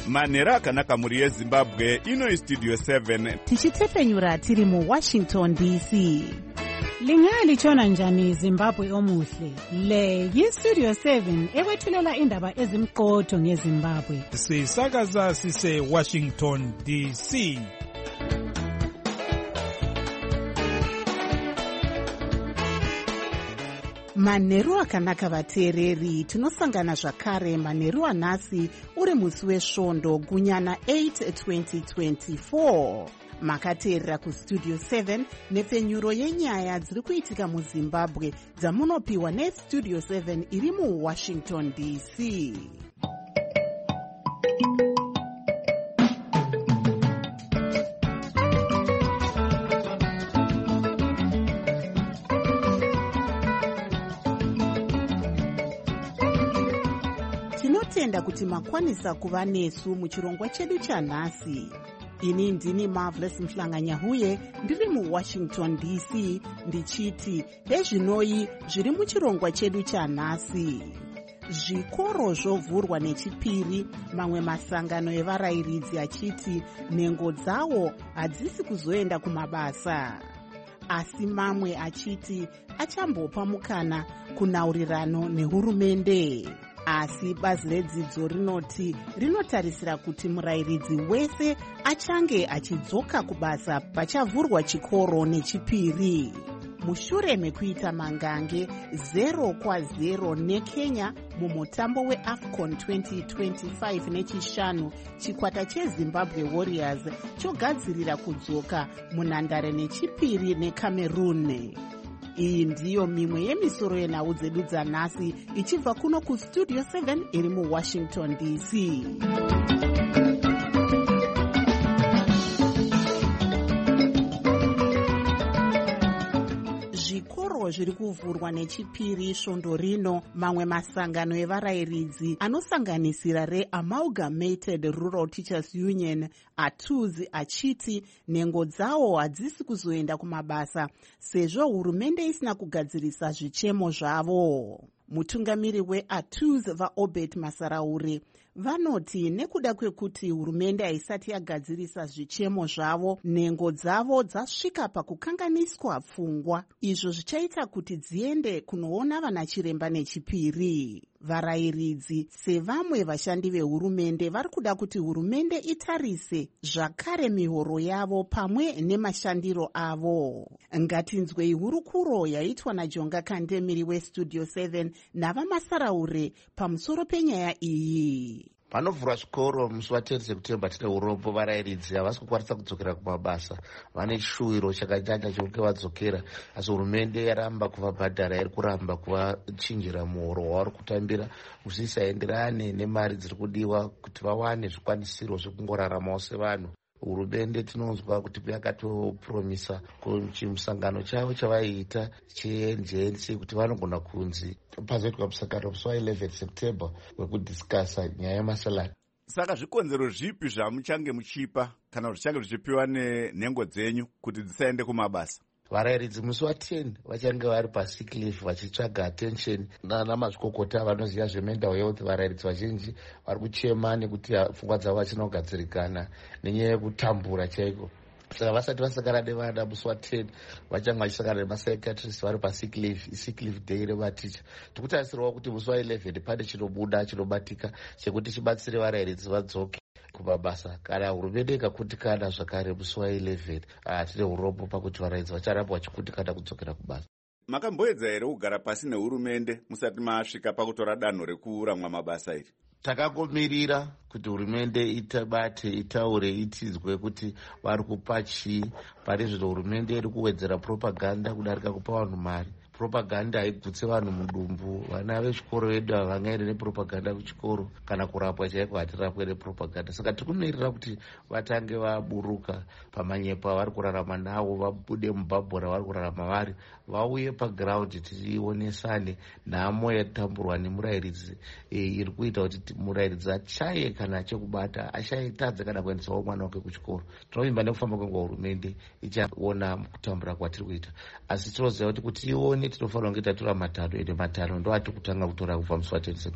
manhero akanaka mhuri yezimbabwe. Ino istudio 7 tichitefenyura tiri muWashington DC. Lingaya lichona njani Zimbabwe omuhle? Le yistudio 7 ekwethulela indaba ezimqotho ngeZimbabwe. Sisakaza sise Washington DC. Manheru akanaka vateereri, tinosangana zvakare manheru anhasi uri musi wesvondo gunyana 8 2024. Makateerera kustudio 7 nepfenyuro yenyaya dziri kuitika muZimbabwe dzamunopiwa nestudio 7 iri muWashington DC. Tinotenda kuti makwanisa kuva nesu muchirongwa chedu chanhasi. Ini ndini Marvelous Mhlanganyahuye ndiri muWashington DC ndichiti hezvinoi zviri muchirongwa chedu chanhasi. Zvikoro zvovhurwa nechipiri, mamwe masangano evarayiridzi achiti nhengo dzawo hadzisi kuzoenda kumabasa. Asi mamwe achiti achambopa mukana kunaurirano nehurumende. Asi bazi redzidzo rinoti rinotarisira kuti murayiridzi wese achange achidzoka kubasa pachavhurwa chikoro nechipiri. Mushure mekuita mangange 0-0 neKenya mumutambo weAFCON 2025 nechishanu, chikwata cheZimbabwe Warriors chogadzirira kudzoka munhandare nechipiri neCameroon. Iyi ndiyo mimwe yemisoro yenhau dzedu dzanhasi ichibva kuno kustudio 7 iri muWashington DC. Zvikoro zviri kuvhurwa nechipiri svondo rino. Mamwe masangano evarayiridzi anosanganisira reAmalgamated Rural Teachers Union ATUZ achiti nhengo dzawo hadzisi kuzoenda kumabasa sezvo hurumende isina kugadzirisa zvichemo zvavo. Mutungamiri weATUZ vaObert Masaraure vanoti nekuda kwekuti hurumende haisati yagadzirisa zvichemo zvavo, nhengo dzavo dzasvika pakukanganiswa pfungwa, izvo zvichaita kuti dziende kunoona vana chiremba nechipiri. Varayiridzi sevamwe vashandi vehurumende vari kuda kuti hurumende itarise zvakare mihoro yavo pamwe nemashandiro avo. Ngatinzwei hurukuro yaitwa naJonga Kandemiri westudio 7 navamasaraure pamusoro penyaya iyi. Panovhurwa zvikoro musi wa10 September tine urombo. Varayiridzi havasi kukwanisa kudzokera kumabasa, vane chishuwiro chakanyanya chokuti vadzokera, asi hurumende yaramba kuvabhadhara, iri kuramba kuvachinjira muhoro wavari kutambira usisaenderane nemari dziri kudiwa kuti vawane zvikwanisiro zvekungoraramawo sevanhu. Hurumende tinonzwa kuti yakatopromisa kuchimusangano chavo chavaiita cheNJNC kuti vanogona kunzi pazoitwa musangano musi wa11 September wekudhiskasa nyaya yemasalari. Saka zvikonzero zvipi zvamuchange muchipa kana zvichange zvichipiwa nenhengo dzenyu kuti dzisaende kumabasa? Varayiridzi musi wa10 vachange vari pasick leave vachitsvaga attention namazvikokota vanoziva zvemental health. Varayiridzi vazhinji vari kuchema nekuti pfungwa dzavo vachina kugadzirikana nenyaya yekutambura chaiko. Saka vasati vasangana nevana musi wa10 vachange vachisangana nemapsychiatrist vari pasick leave, sick leave day revaticha. Tikutarisirawo kuti musi wa11 pane chinobuda chinobatika chekuti chibatsire varayiridzi vadzoke kumabasa. Kana hurumende ikakutikana zvakare musi wa11 tine urombo pakuti varayiridzi vacharamba vachikutikana kudzokera kubasa. Makamboedza here kugara pasi nehurumende musati masvika pakutora danho rekuramwa mabasa iri? Takagomirira kuti hurumende itabate, itaure, itidzwe kuti vari kupa chii. Pane zvino hurumende iri kuwedzera propaganda kudarika kupa vanhu mari. Propaganda haigutse vanhu mudumbu. Vana vechikoro vedu havangaende nepropaganda kuchikoro, kana kurapwa chaiko hatirapwe nepropaganda. Saka tiri kunoirira kuti vatange vaburuka pamanyepo avari kurarama nawo, vabude mubhabhora vari kurarama vari, vauye pagiraundi tionesane nhamo yatamburwa nemurayiridzi iri kuita kuti murayiridzi achaye kana chekubata, ashaitadza kana kuendesawo mwana wake kuchikoro. Tinovimba nekufamba kwenguva hurumende ichaona kutambura kwatiri kuita, asi tinoziva kuti ione tinofanira kunge tatora matanho, ende matanho ndo atiri kutanga kutora kubva musi wa10 September.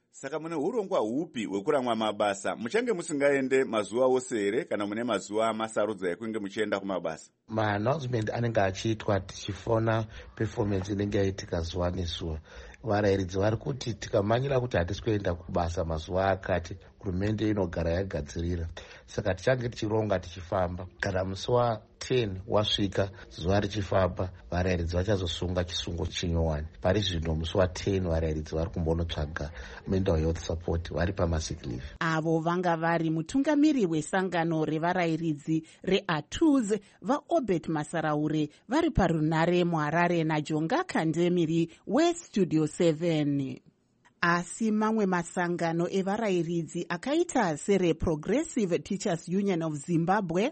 Saka mune urongwa hupi hwekuramwa mabasa? Muchange musingaende mazuva ose here kana mune mazuva masarudza ekunge muchienda kumabasa? Maannouncement anenge achiitwa tichifona performance inenge yaitika zuva nezuva. Varayiridzi vari kuti tikamanyira kuti hatisi kuenda kubasa mazuva akati, hurumende inogara yagadzirira. Saka tichange tichironga tichifamba. Kana musi wa10 wasvika zuva richifamba, varayiridzi vachazosunga chisungo chinyowani. Pari zvino musi wa10 varayiridzi vari kumbonotsvaga mental health support vari pamasick leave. Avo vanga vari mutungamiri wesangano revarayiridzi reATUZ vaObert Masaraure vari parunare muHarare naJonga Kandemiri weStudio 7. Asi mamwe masangano evarayiridzi akaita sereProgressive Teachers Union of Zimbabwe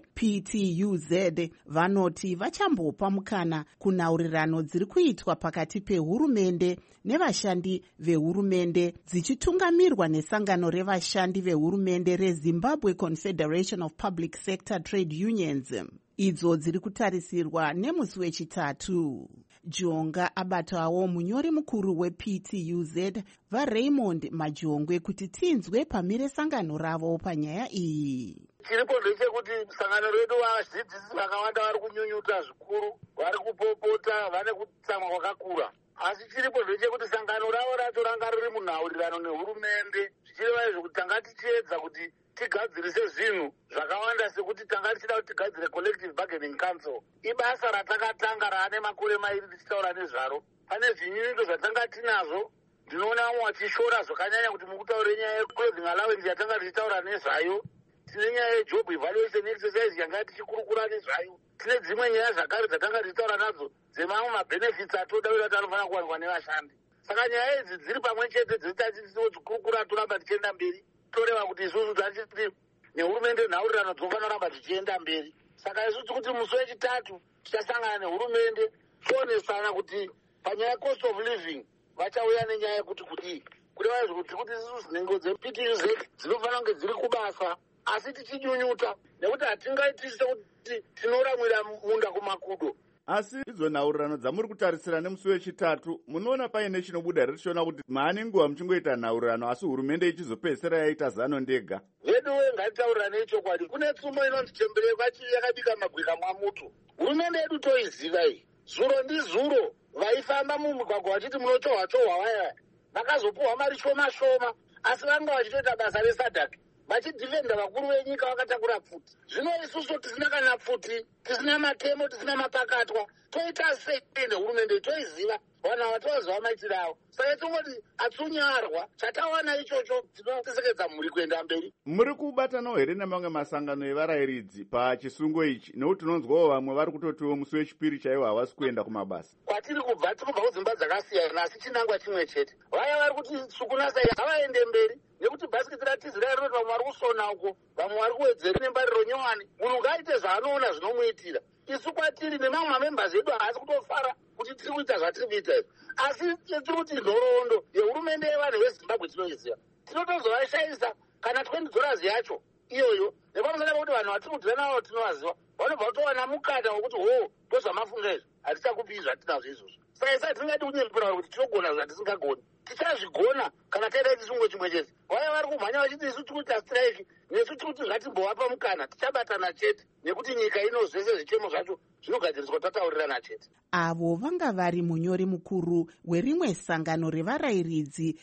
PTUZ vanoti vachambopa mukana kunhaurirano dziri kuitwa pakati pehurumende nevashandi vehurumende dzichitungamirwa nesangano revashandi vehurumende reZimbabwe Confederation of Public Sector Trade Unions, idzo dziri kutarisirwa nemusi wechitatu. Jonga abatawo munyori mukuru wePTUZ vaRaymond Majongwe kuti tinzwe pamire sangano ravo panyaya iyi. Chiripo ndechekuti sangano redu vadzidzisi vakawanda vari kunyunyuta zvikuru, vari kupopota, vane kutsamwa kwakakura. Asi chiripo ndechekuti sangano ravo racho ranga riri munhaurirano nehurumende, zvichireva izvo kuti tanga tichiedza kuti tigadzirise zvinhu zvakawanda sekuti tanga tichida kuti tigadzire collective bargaining council. Ibasa ratakatanga raane makore mairi tichitaura nezvaro. Pane zvinyunyuto zvatanga tinazvo, ndinoona vamwe vachishora zvakanyanya kuti mukutaura nyaya yeclothing allowance yatanga tichitaura nezvayo. Tine nyaya yejob evaluation exercise yanga tichikurukura nezvayo. Tine dzimwe nyaya zvakare dzatanga tichitaura nadzo dzemamwe mabenefits atoda kuti anofanira kuwanikwa nevashandi. Saka nyaya idzi dziri pamwe chete dzinoita tichikurukura toramba tichienda mberi. Toreva kuti isusu tachiti nehurumende nhaurirano dzinofanira kuramba tichienda mberi. Saka isusu kuti musi wechitatu tichasangana nehurumende toonesana kuti panyaya cost of living vachauya nenyaya yekuti kudii. Kureva izvo kuti isusu nhengo dzePTUZ dzinofanira kunge dziri kubasa asi tichinyunyuta nekuti hatingaiti sekuti tinoramwira munda kumakudo. Asi idzo nhaurirano dzamuri kutarisira nemusi wechitatu, munoona paine chinobuda richiona kuti maane nguva muchingoita nhaurirano asi hurumende ichizopedzisira yaita zano ndega? Vedu ngatitaurirane nechokwadi. Kune tsumo inonzi Tembereko yakabika magwika mwamuto. Hurumende yedu toiziva iyi. Zuro ndizuro vaifamba mumugwagwa vachiti munotohwa vaya vakazopuhwa mari shoma shoma, asi vanga vachitoita basa resadhaki vachidhivenda vakuru venyika vakatakura pfuti. Zvino isusu tisina kana pfuti, tisina matemo, tisina mapakatwa, toita sei nehurumende toiziva vanhu ava tovaziva maitiro avo. Saka tongoti atsunyarwa chatawana ichocho tinotesekedza mhuri kuenda mberi. Muri kubatanawo here nemamwe masangano evarayiridzi pachisungo ichi? Nekuti tinonzwawo vamwe vari kutotiwo musi wechipiri chaiwo havasi kuenda kumabasa. Kwatiri kubva tinobva kudzimba dzakasiyana asi chinangwa chimwe chete. Vaya vari kuti sukunasai havaende mberi nekuti bhasikiti ratizi rairoti vamwe vari kusona uko, vamwe vari kuwedzera nembariro nyowani. Munhu ngaaite zvaanoona zvinomuitira. Isu kwatiri nemamwe mamembers edu haasi kutofara kuti tiri kuita zvatiri kuita izvi. Asi tiri kuti nhoroondo yehurumende yevanhu veZimbabwe tinoiziva. Tinotozovashayisa kana $20 yacho iyoyo, nepamusana pekuti vanhu vatiri kudhira navo tinovaziva vanobva kutowana mukana wokuti tozvamafunga izvi hatichakupi zvatinazvo izvozvo. Saka isa tingati kunyepera kuti tinogona zvatisingagoni. Tichazvigona kana taita chisungo chimwe chete. Vaya vari kumhanya vachiti isu tiri kuita strike nesu tiri kuti zvatimbovapa mukana tichabatana chete nekuti nyika ino zvese zvichemo zvacho zvinogadziriswa tataurirana chete. Avo vanga vari munyori mukuru werimwe sangano revarayiridzi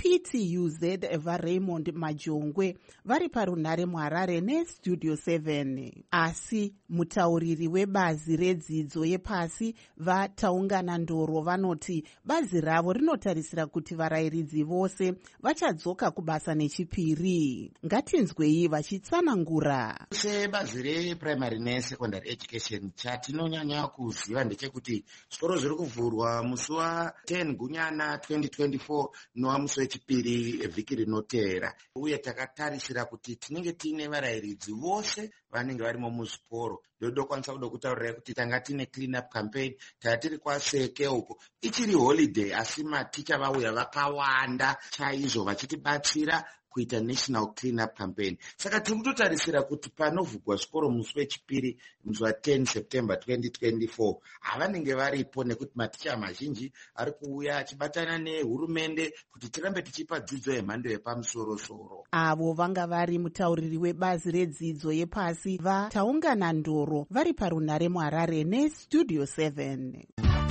rePTUZ vaRaymond Majongwe vari parunare muHarare neStudio 7. Asi mutauriri webazi redzidzo yepasi vaTaungana Ndoro vanoti bazi ravo rinotarisira kuti varayiridzi vose vachadzoka kubasa nechipiri. Ngatinzwei vachitsanangura. Sebazi reprimary nesecondary education chatinonyanya kuziva ndechekuti zvikoro zviri kuvhurwa musi wa10 Gunyana 2024 nowa musi wechipiri vhiki rinoteera, uye takatarisira kuti tinenge tiine varayiridzi vose vanenge varimo muzvikoro. Ndodokwanisa kuda kutaurira kuti tanga tine clean up campaign, tatiri kwaseke uko ichiri holiday asi maticha vauya vakawanda chaizvo vachitibatsira kuita national clean up campaign. Saka tiri kutotarisira kuti panovhurwa zvikoro musi wechipiri mwedzi wa10 September 2024 havanenge varipo, nekuti maticha mazhinji ari kuuya achibatana nehurumende kuti tirambe tichipa dzidzo yemhando yepamusoro-soro. Avo vanga vari mutauriri webazi redzidzo yepasi vataungana ndoro vari parunhare muHarare neStudio 7.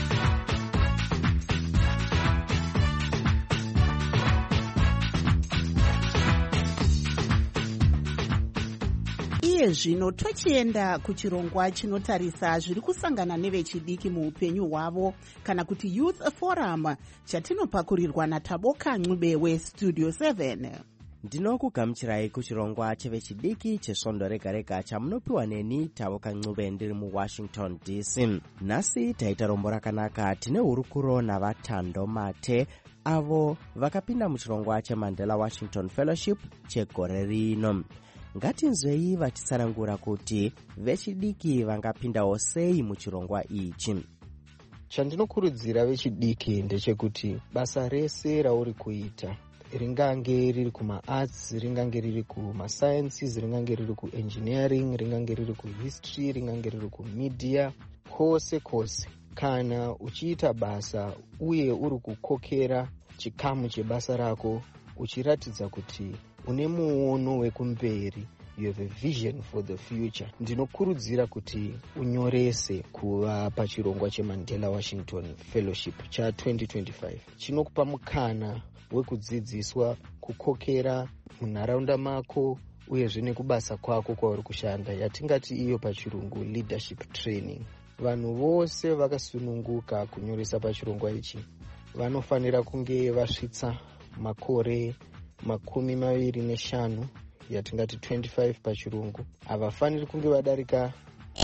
Iye zvino tochienda kuchirongwa chinotarisa zviri kusangana nevechidiki muupenyu hwavo, kana kuti Youth Forum, chatinopakurirwa naTaboka Ncube weStudio 7. Ndinokugamuchirai kuchirongwa chevechidiki chesvondo rega rega chamunopiwa neni Taboka Ncube ndiri muWashington DC. Nhasi taita rombo rakanaka. Tine hurukuro navatando mate avo vakapinda muchirongwa cheMandela Washington Fellowship chegore rino. Ngatinzwei vachitsanangura kuti vechidiki vangapindawo sei muchirongwa ichi. Chandinokurudzira vechidiki ndechekuti basa rese rauri kuita, ringange riri kumaarts, ringange riri kumasciences, ringange riri kuengineering, ringange riri kuhistory, ringange riri kumedia, kwose kana uchiita basa uye uri kukokera chikamu chebasa rako, uchiratidza kuti une muono wekumberi, you have a vision for the future, ndinokurudzira kuti unyorese kuva pachirongwa cheMandela Washington Fellowship cha 2025. Chinokupa mukana wekudzidziswa kukokera munharaunda mako uyezve nekubasa kwako kwauri kushanda, yatingati iyo pachirungu leadership training. Vanhu vose vakasununguka kunyoresa pachirongwa ichi vanofanira kunge vasvitsa makore 25, yatingati 25 pachirungu. Havafaniri kunge vadarika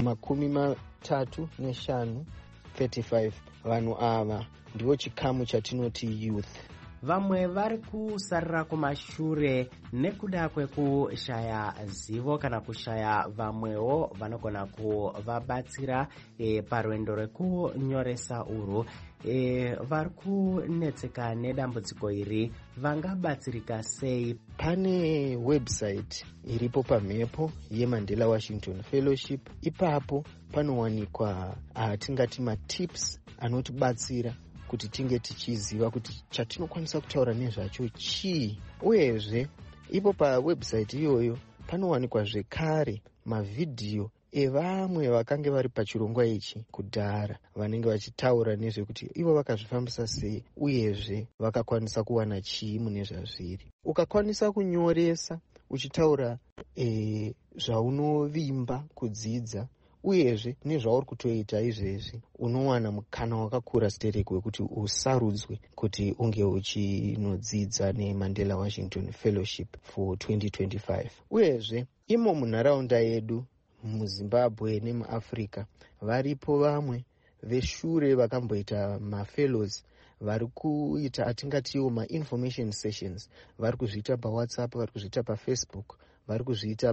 35, 35. Vanhu ava ndivo chikamu chatinoti youth. Vamwe vari kusarira kumashure nekuda kwekushaya zivo kana kushaya vamwewo vanogona kuvabatsira parwendo rwekunyoresa urwu. Vari kunetseka nedambudziko iri vangabatsirika sei? Pane website iripo pamhepo yeMandela Washington Fellowship. Ipapo panowanikwa tingati matips anotibatsira kuti tinge tichiziva kuti chatinokwanisa kutaura nezvacho chii. Uyezve ipo pawebsite iyoyo panowanikwa zvekare mavhidhiyo evamwe vakange vari pachirongwa ichi kudhara, vanenge vachitaura nezvekuti ivo vakazvifambisa sei uyezve vakakwanisa kuwana chii mune zvazviri. Ukakwanisa kunyoresa uchitaura zvaunovimba kudzidza uyezve nezvauri kutoita izvezvi, unowana mukana wakakura stereki wekuti usarudzwe kuti unge uchinodzidza neMandela Washington Fellowship for 2025. Uyezve imo munharaunda yedu muZimbabwe nemuAfrica varipo vamwe veshure vakamboita mafellows vari kuita atingatiwo ma-information sessions. Vari kuzviita paWhatsApp, vari kuzviita paFacebook, vari kuzviita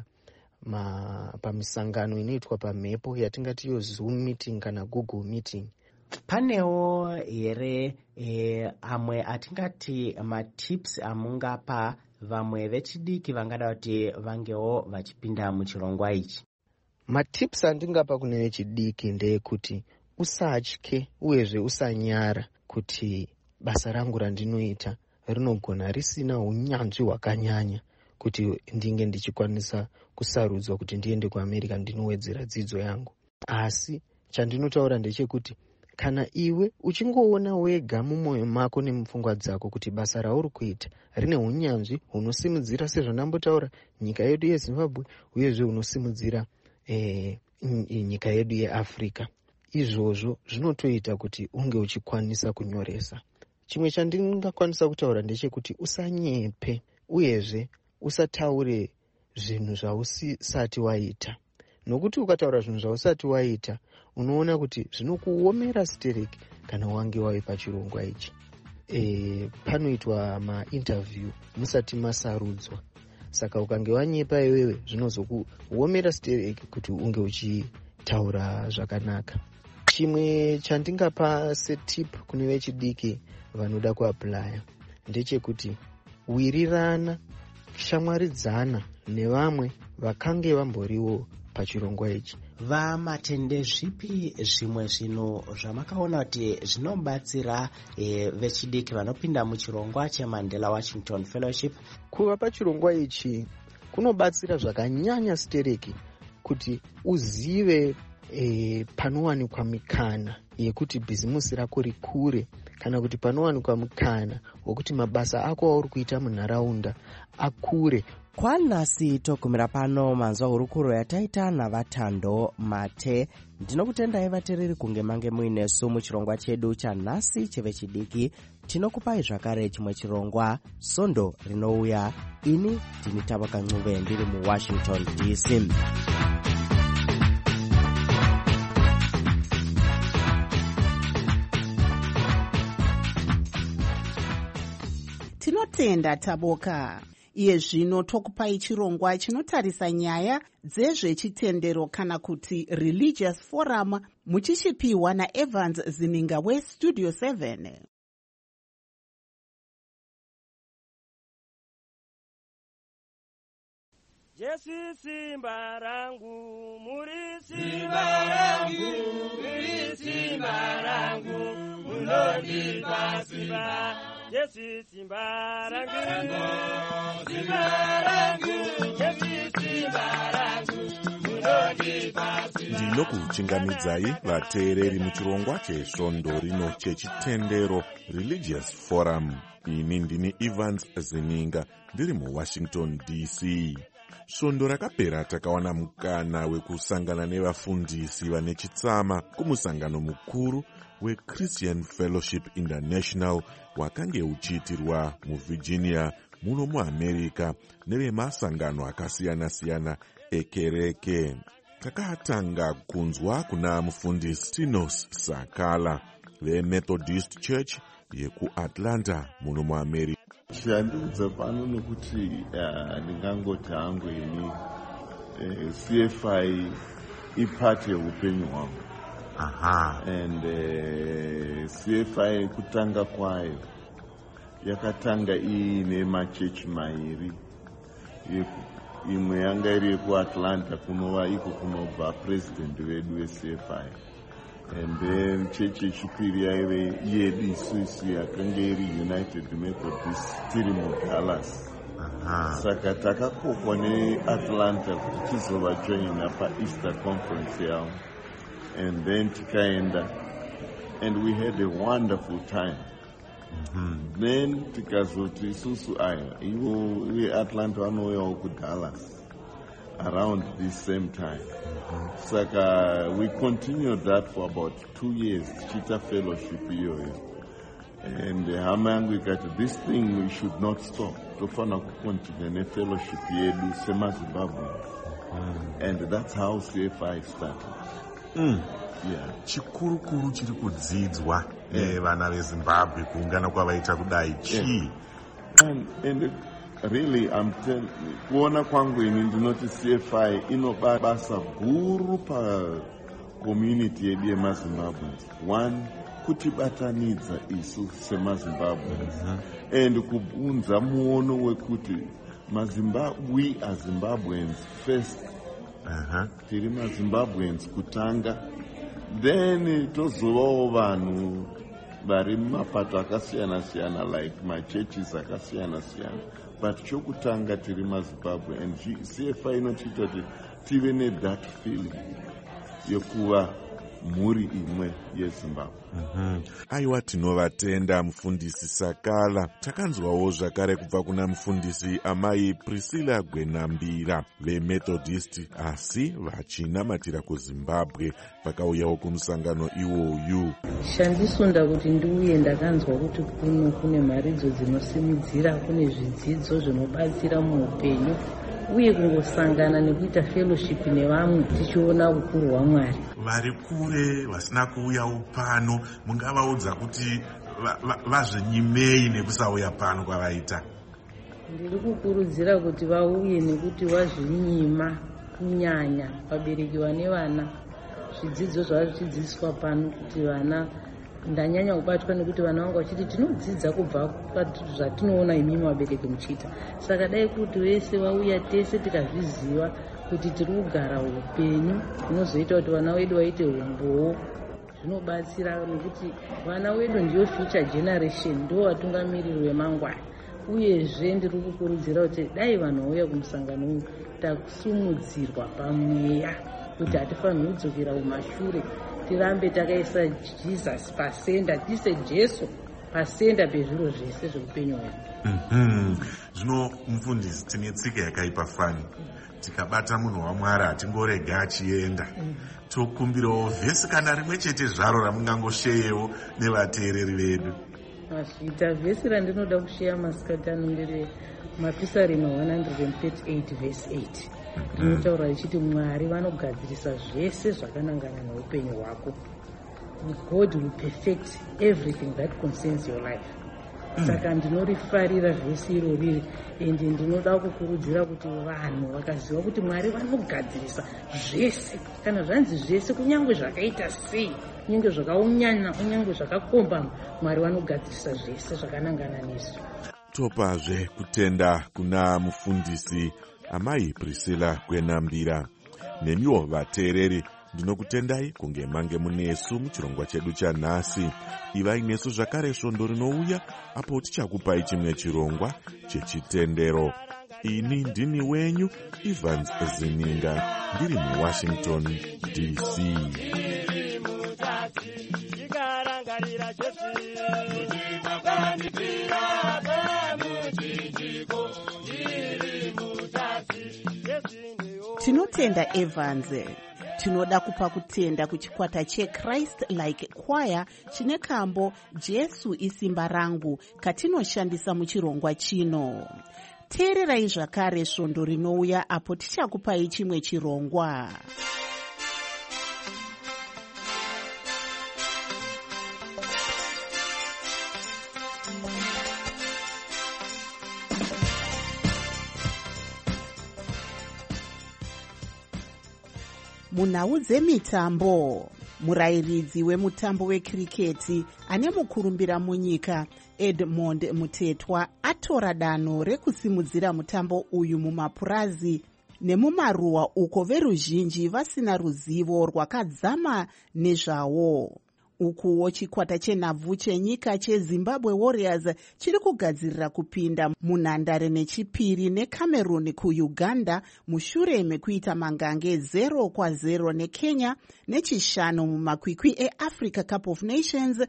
pamisangano inoitwa pamhepo yatingati iyo Zoom meeting kana Google meeting. Panewo here amwe atingati matips amungapa vamwe vechidiki vangada kuti vangewo vachipinda muchirongwa ichi? Matips andingapa kune vechidiki ndeyekuti usatye uyezve usanyara kuti basa rangu randinoita rinogona risina unyanzvi hwakanyanya kuti ndinge ndichikwanisa kusarudzwa kuti ndiende kuAmerica ndinowedzera dzidzo yangu. Asi chandinotaura ndechekuti kana iwe uchingoona wega mumwoyo mako nemupfungwa dzako kuti basa rauri kuita rine unyanzvi hunosimudzira, sezvo ndambotaura, nyika yedu yeZimbabwe uyezve hunosimudzira nyika yedu yeAfrica, izvozvo zvinotoita kuti unge uchikwanisa kunyoresa. Chimwe chandingakwanisa kutaura ndechekuti usanyepe uyezve usataure zvinhu zvausati waita, nokuti ukataura zvinhu zvausati waita unoona kuti zvinokuomera stereki kana wange wawe pachirongwa ichi. Panoitwa mainterview musati masarudzwa, saka ukange wanyepa iwewe zvinozokuomera stereki kuti unge uchitaura zvakanaka. Chimwe chandingapa setip kune vechidiki vanoda kuaplaya ndechekuti wirirana, shamwaridzana nevamwe vakange vamboriwo pachirongwa ichi. vamatende zvipi zvimwe zvinhu zvamakaona kuti zvinobatsira vechidiki vanopinda muchirongwa cheMandela Washington Fellowship? Kuva pachirongwa ichi kunobatsira zvakanyanya Stereki kuti uzive panowanikwa mikana yekuti bhizimusi rako rikure, kana kuti panowanikwa mukana wekuti mabasa ako auri kuita munharaunda akure. Kwanhasi togumira pano manzwa hurukuro yataita navatando Mate. Ndinokutendai vateereri kunge mange muinesu muchirongwa chedu chanhasi chevechidiki. Tinokupai zvakare chimwe chirongwa Sondo rinouya. Ini ndini Tabaka Ncube ndiri muWashington DC. Tinotenda Taboka. Iye zvino tokupai chirongwa chinotarisa nyaya dzezvechitendero kana kuti Religious Forum, muchishipiwa naEvans Zininga weStudio 7. Jesu simba rangu, muri simba rangu, muri simba rangu, munondipa simba. Jesu simba rangu, simba rangu, Jesu simba rangu, munondipa simba. Ndinokuchingamidzai vateereri muchirongwa chesvondo rino chechitendero Religious Forum. Ini ndini Evans Zininga ndiri muWashington DC. Svondo rakapera takawana mukana wekusangana nevafundisi vane chitsama kumusangano mukuru weChristian Fellowship International wakange uchiitirwa muVirginia muno muAmerica nevemasangano akasiyana-siyana ekereke. Takatanga kunzwa kuna mufundisi Tinos Sakala veMethodist Church yekuAtlanta muno muAmerica. Chiandiudza pano nokuti ndingangoti hangu ini CFI ipate upenyu hwangu. And CFI kutanga kwayo yakatanga iine machechi mairi. Imwe yanga iri yekuAtlanta kunova iko kunobva president wedu weCFI. And then chechi yechipiri yaive yedu isusu yakanga iri United Methodist tiri muDallas. Saka takakokwa neAtlanta kuti tizovajoina paEaster conference yavo. And then tikaenda and we had a wonderful time. Then tikazoti isusu aya ivo veAtlanta vanouyawo kuDallas around this same time. Saka we continued that for about 2 years, Chita Fellowship iyoyo. And hama yangu ikati, this thing we should not stop. Tofana kukontinue nefellowship yedu semaZimbabwe. And that's how CFI started. Yeah. Chikuru chiri kudzidzwa vana veZimbabwe kuungana kwavaita kudai chii? And really, kuona kwangu ini ndinoti CFI inoba basa guru pa community yedu yemaZimbabweans. One, kutibatanidza isu semaZimbabweans. And kubunza muono wekuti we are Zimbabweans first. Tiri maZimbabweans kutanga. Then tozovawo vanhu vari mumapato akasiyana-siyana like machurches akasiyana-siyana. But chokutanga tiri maZimbabwe, and CFI inotiita kuti tive that feeling yokuva mhuri imwe yeZimbabwe. Aiwa, tinovatenda mufundisi Sakala. Takanzwawo zvakare kubva kuna mufundisi amai Priscilla Gwenambira veMethodist asi vachinamatira kuZimbabwe vakauyawo kumusangano iwoyu. Chandisunda kuti ndiuye ndakanzwa kuti kune maridzo dzinosimudzira, kune zvidzidzo zvinobatsira muupenyu uye kungosangana nekuita fellowship nevamwe tichiona ukuru hwaMwari. Vari kure vasina kuuyawo pano, mungavaudza kuti vazvenyimei nekusauya pano kwavaita? Ndiri kukurudzira kuti vauye nekuti vazvinyima kunyanya vabereki vane vana. Zvidzidzo zvachidzidziswa pano kuti vana ndanyanya kubatwa nekuti vana vangu vachiti tinodzidza kubva zvatinoona imimi vabereki muchiita. Saka dai kuti vese vauya tese tikazviziva kuti tiri kugara upenyu hunozoita kuti vana vedu vaite umbowo, zvinobatsira nekuti vana vedu ndiyo future generation, ndo vatungamiriri vemangwana. Uyezve ndiri kukurudzira kuti dai vanhu vauya kumusangano uyu takusumudzirwa pamweya kuti hatifanirwi kudzokera kumashure, tirambe takaisa Jesus pasenda, tise Jesu pasenda pezviro zvese zveupenyu hwedu. Zvino mufundisi, tine tsika yakaipa fani, tikabata munhu waMwari hatingorega achienda. Tokumbirawo vhesi kana rimwe chete zvaro ramungangosheyewo nevateereri vedu. Masvita vhesi randinoda kusheya masikati ano ndere Mapisarema 138 verse 8 rinotaura richiti Mwari vanogadzirisa zvese zvakanangana neupenyu hwako. God will perfect everything that concerns your life. Saka ndinorifarira vhesi iroriri, ende ndinoda kukurudzira kuti vanhu vakaziva kuti Mwari vanogadzirisa zvese, kana zvanzi zvese kunyange zvakaita sei, kunyange zvakaunyana, kunyange zvakakombama, Mwari vanogadzirisa zvese zvakanangana nesu. Topazve kutenda kuna mufundisi amai Priscilla Kwenambira. Nemiwo vateereri, ndinokutendai kunge mange munesu muchirongwa chedu chanhasi. Ivai nesu zvakare svondo rinouya apo tichakupai chimwe chirongwa chechitendero. Ini ndini wenyu Evans Zininga, ndiri muWashington DC. Tinotenda Evans. Tinoda kupa kutenda kuchikwata cheChrist Like Choir chine kambo Jesu isimba rangu katinoshandisa muchirongwa chino. Teererai zvakare svondo rinouya apo tichakupai chimwe chirongwa. Munhau dzemitambo, murayiridzi wemutambo wekiriketi ane mukurumbira munyika Edmond Mutetwa atora danho rekusimudzira mutambo uyu mumapurazi nemumaruwa uko veruzhinji vasina ruzivo rwakadzama nezvawo. Ukuwo chikwata chenhabvu chenyika cheZimbabwe Warriors chiri kugadzirira kupinda munhandare nechipiri neCameroon kuUganda mushure mekuita mangange 0-0 neKenya nechishanu mumakwikwi eAfrica Cup of Nations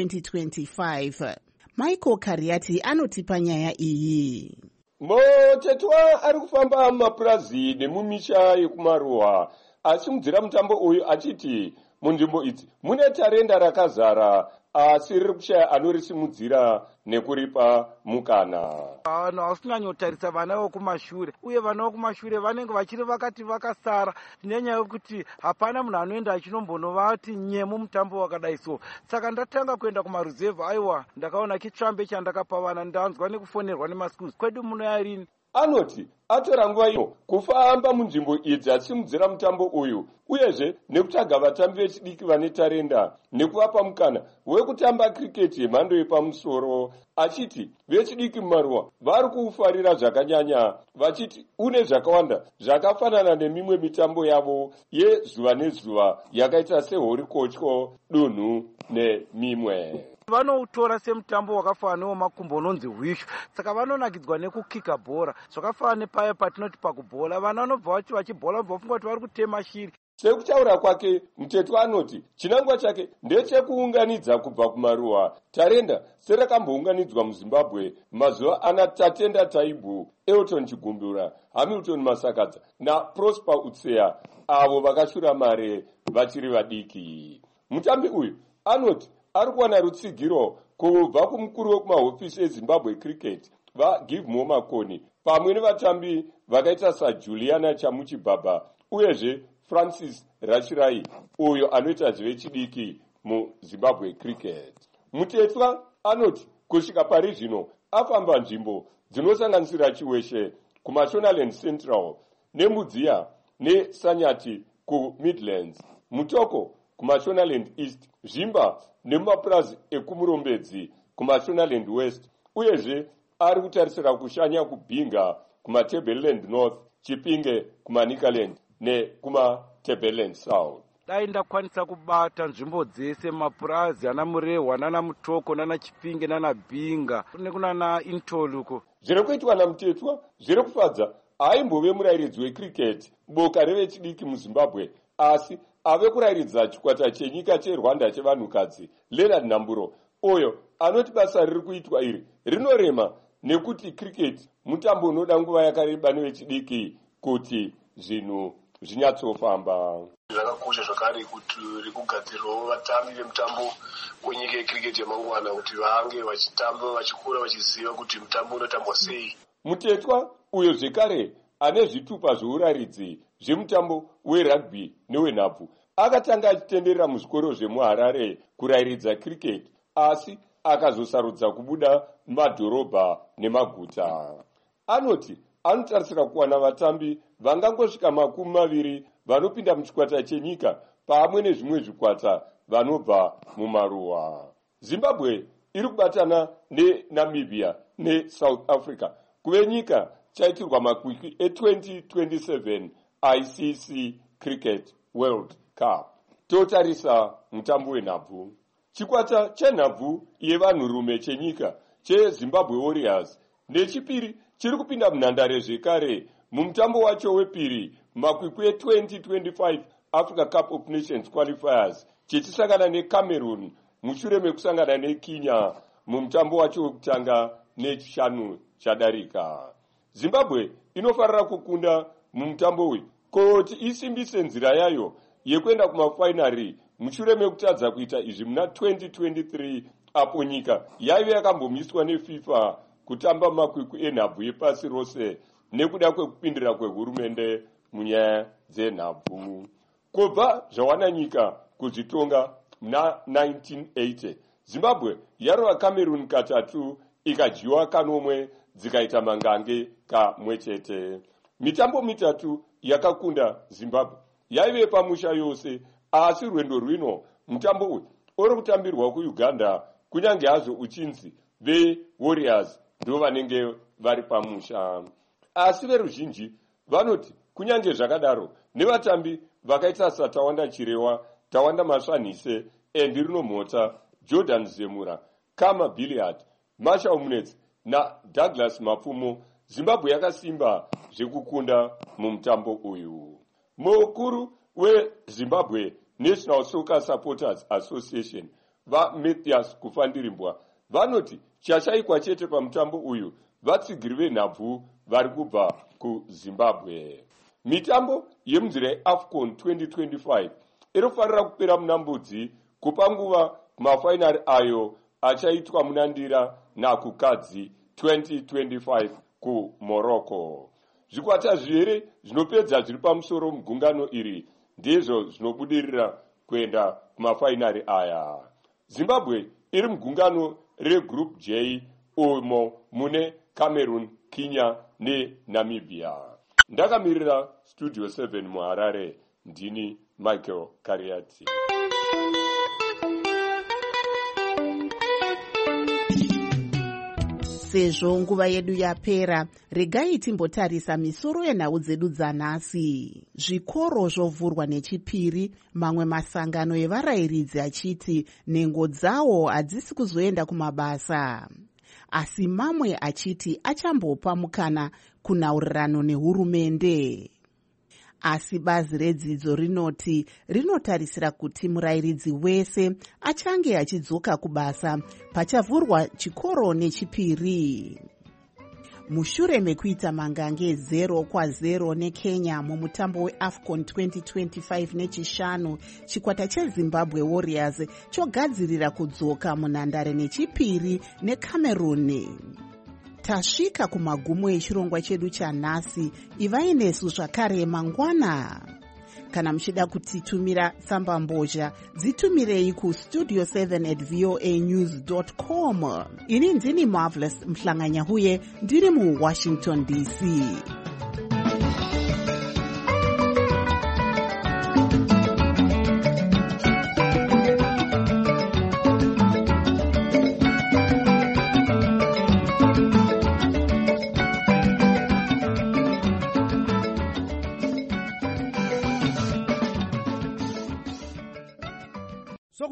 2025. Michael Kariati anotipa nyaya iyi. Mutetwa ari kufamba mumapurazi nemumisha yekumaruwa asimudzira mutambo uyu achiti munzvimbo idzi mune tarenda rakazara asi riri kushaya anorisimudzira nekuripa mukana. Vanhu hausinyanyotarisa vana vekumashure, uye vana vekumashure vanenge vachiri vakati vakasara nenyaya yekuti hapana munhu anoenda achinombonovati nyemu mutambo wakadai so. Saka ndatanga kuenda kumaruzevha, aiwa ndakaona chitsvambe chandakapa vana, ndanzwa nekufonerwa nemaschools. Kwedu munoyarini? Anoti atora nguva ino kufamba munzvimbo idzi achisimudzira mutambo uyu, uyezve nekutsvaga vatambi vechidiki vane tarenda nekuvapa mukana wekutamba kriketi yemhando yepamusoro. Achiti vechidiki mumaruwa vari kuufarira zvakanyanya, vachiti une zvakawanda zvakafanana nemimwe mitambo yavo yezuva nezuva yakaita sehorikotyo, dunhu nemimwe. Vanoutora semutambo wakafanana wemakumbo unonzi hwishu, saka vanonakidzwa nekukika bhora zvakafanana nepaya patinoti pakubhola. Vana vanobva vachi vachibhola vobva vafunga kuti vari kutema shiri. Sekutaura kwake Mutetwa anoti chinangwa chake ndechekuunganidza kubva kumaruwa tarenda serakambounganidzwa muZimbabwe mazuva ana Tatenda Taibu, Elton Chigumbura, Hamilton Masakadza naProsper Utseya, avo vakashura mare vachiri vadiki. Mutambi uyu anoti ari kuwana rutsigiro kubva kumukuru wekumahofisi eZimbabwe Cricket vaGive Makoni pamwe nevatambi vakaita saJuliana Chamuchibhaba uyezve Francis Rachirai uyo anoita zvechidiki muZimbabwe Cricket. Mutetwa anoti kusvika pari zvino afamba nzvimbo dzinosanganisira Chiweshe kuMashonaland Central neMudziya neSanyati kuMidlands, Mutoko kuMashonaland East, Zvimba nemumapurazi ekumurombedzi kumashonaland west, uyezve ari kutarisira kushanya kubhinga kumatableland north, chipinge kumanikaland nekumatableland south. dai ndakwanisa kubata nzvimbo dzese, mapurazi ana murehwa nana mutoko nana chipinge nana bhinga nekunana intoluko. zviri kuitwa namutetwa zviri kufadza. haimbove murayiridzi wecricket boka revechidiki muzimbabwe, asi ave kurayiridza chikwata chenyika cherwanda chevanhukadzi Leonard Namburo, uyo anoti basa riri kuitwa iri rinorema nekuti cricket mutambo unoda nguva yakareba nevechidiki kuti zvinhu zvinyatsofamba. Zvakakosha zvakare kuti rikugadzirwawo vatambi vemutambo wenyika yecricket yamangwana kuti vange vachitamba vachikura vachiziva kuti mutambo unotambwa sei. Mutetwa uyo zvekare ane zvitupa zveuraridzi zvemutambo werugby newenhabvu akatanga achitenderera muzvikoro zvemuharare kurayiridza cricket, asi akazosarudza kubuda mumadhorobha nemaguta. Anoti anotarisira kuwana vatambi vangangosvika 20 vanopinda muchikwata chenyika pamwe nezvimwe zvikwata vanobva mumaruwa. Zimbabwe iri kubatana neNamibia neSouth Africa kuve nyika chaitirwa makwikwi e2027 ICC Cricket World Cup. Totarisa mutambo wenhabvu. Chikwata chenhabvu yevanhurume chenyika cheZimbabwe Warriors nechipiri chiri kupinda munhandare zvekare mumutambo wacho wepiri makwikwi e2025 Africa Cup of Nations Qualifiers, chichisangana neCameroon mushure mekusangana neKenya mumutambo wacho wekutanga nechishanu chadarika. Zimbabwe inofarira kukunda mumutambo uyu kuti isimbise nzira yayo yekuenda kumafainari mushure mekutadza kuita izvi muna 2023 apo nyika yaive yakambomiswa neFIFA kutamba makwikwi enhabvu yepasi rose nekuda kwekupindira kwehurumende munyaya dzenhabvu. Kubva zvawana nyika kuzvitonga muna 1980, Zimbabwe yarova Cameroon katatu ikadyiwa kanomwe dzikaita mangange kamwe chete. Mitambo mitatu yakakunda Zimbabwe yaive pamusha yose, asi rwendo rwino mutambo uyu uri kutambirwa kuUganda, kunyange hazvo uchinzi veWarriors ndo vanenge vari pamusha. Asi veruzhinji vanoti kunyange zvakadaro nevatambi vakaita saTawanda Chirewa, Tawanda Masvanhise, Endrino Mota, Jordan Zemura, Kama Billiard, Masha Munetsi na Douglas Mapfumo, Zimbabwe yakasimba zvekukunda mumutambo uyu. Mukuru weZimbabwe National Soccer Supporters Association vaMatthias Kufandirimbwa vanoti chashaikwa chete pamutambo uyu vatsigiri venhabvu vari kubva kuZimbabwe. Mitambo yemunzira yeAFCON 2025 inofanira kupera muna Mbudzi kupa nguva kumafainari ayo achaitwa munandira nakukadzi 2025 kuMorocco. Zvikwata zviviri zvinopedza zviri pamusoro mugungano iri ndizvo zvinobudirira kuenda kumafainari aya. Zimbabwe iri mugungano reGroup J umo mune Cameroon, Kenya neNamibia. Ndakamirira Studio 7 muHarare, ndini Michael Kariati. Sezvo nguva yedu yapera, regai timbotarisa misoro yenhau dzedu dzanhasi. Zvikoro zvovhurwa nechipiri, mamwe masangano evarayiridzi achiti nhengo dzawo hadzisi kuzoenda kumabasa. Asi mamwe achiti achambopa mukana kunhaurirano nehurumende. Asi bazi redzidzo rinoti rinotarisira kuti murayiridzi wese achange achidzoka kubasa pachavhurwa chikoro nechipiri. Mushure mekuita mangange 0-0 neKenya mumutambo weAFCON 2025 nechishanu, chikwata cheZimbabwe Warriors chogadzirira kudzoka munhandare nechipiri neCameroon. Tasvika kumagumo echirongwa chedu chanhasi. Ivai nesu zvakare mangwana. Kana muchida kutitumira tsamba mbozha, dzitumirei kustudio7@voanews.com. Ini ndini Marvelous Mhlanganyahuye, ndiri muWashington DC.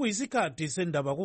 sekuyisikhathi sendaba